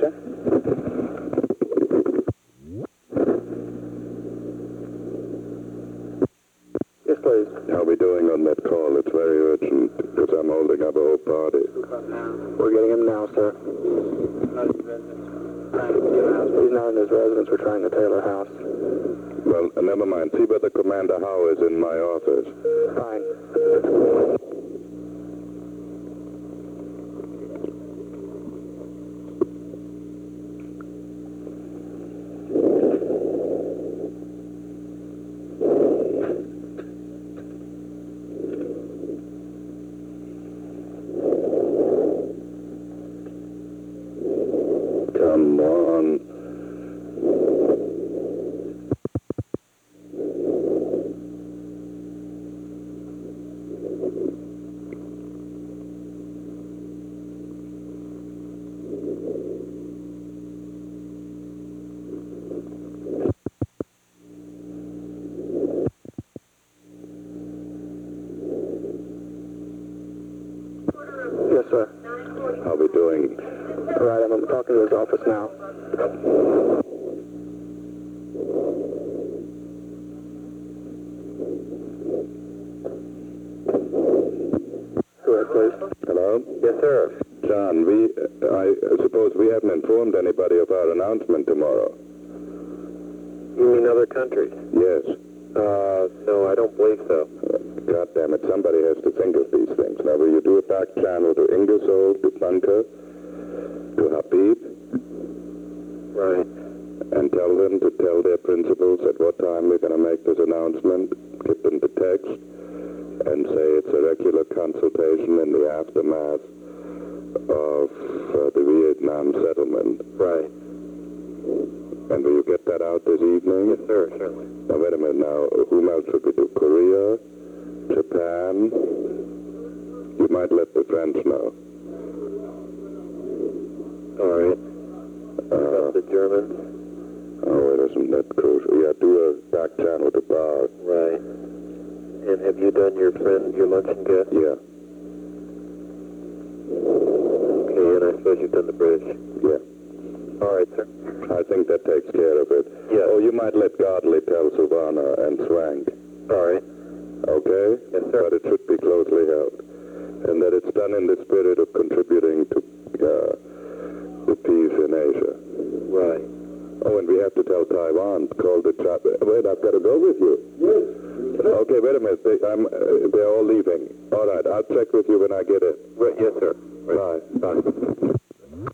sir. Yes, please. How are we doing on that call? It's very urgent because I'm holding up a whole party. We're getting him now, sir. He's not in his residence. We're trying to Taylor House. Well, never mind. See whether Commander Howe is in my office. Fine. Come on. Yes, sir. How are we doing? All right, I'm talking to his office now. Go ahead, please. Hello? Yes, sir. John, I suppose we haven't informed anybody of our announcement tomorrow. You mean other countries? Yes. No, I don't believe so. God damn it, somebody has to think of these things. Now, will you do a back channel to Ingersoll, to Bunker, to Habib, Right. and tell them to tell their principals at what time we're going to make this announcement, get them to text, and say it's a regular consultation in the aftermath of the Vietnam settlement. Right. And will you get that out this evening? Yes, sir, certainly. Now, wait a minute now. Whom else should we do? Korea? Japan? You might let the French know. All right. The Germans? Oh, it isn't that crucial. Yeah, do a back channel to Bar. Right. And have you done your luncheon guest? Yeah, Okay, and I suppose you've done the British. yeah. All right, sir. I think that takes care of it. Yes. Oh, you might let Godley tell Savannah and Swank. All right. Okay? Yes, sir. But it should be closely held. And that it's done in the spirit of contributing to the peace in Asia. Right. Oh, and we have to tell Taiwan. Call the Wait, I've got to go with you. Yes. Okay, wait a minute. They're all leaving. All right, I'll check with you when I get in. Right. Yes, sir.